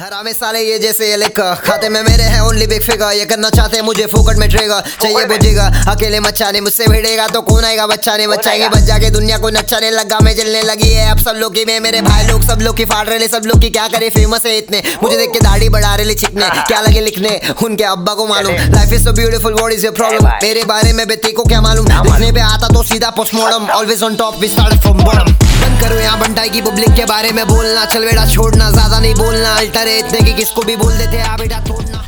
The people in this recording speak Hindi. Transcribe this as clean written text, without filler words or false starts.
हरामे साले ये जैसे ये लिख खाते में मेरे हैं ओनली बिग फिगर। ये करना चाहते हैं मुझे फोकट में ट्रेगर चाहिए बुझेगा अकेले मचाने मुझसे भिड़ेगा तो कौन आएगा बच्चाने बच्चाएंगे बच जाके दुनिया को नचाने लगा मैं जलने लगी है अब सब लोग की मैं मेरे भाई लोग सब लोग की फाड़ रहे सब लोग की क्या करे फेमस है इतने मुझे देख के दाढ़ी बढ़ा रहे छिकने क्या लगे लिखने उनके अब्बा को मालूम life is so beautiful what is your problem मेरे बारे में बेटी को क्या मालूम लिखने पे आता तो सीधा postmortem always on top we start from bottom. बंद करो यहाँ बंटाई की पब्लिक के बारे में बोलना चल बेटा छोड़ना ज्यादा नहीं बोलना अल्टर है इतने की किसको भी बोल देते हैं बेटा छोड़ना।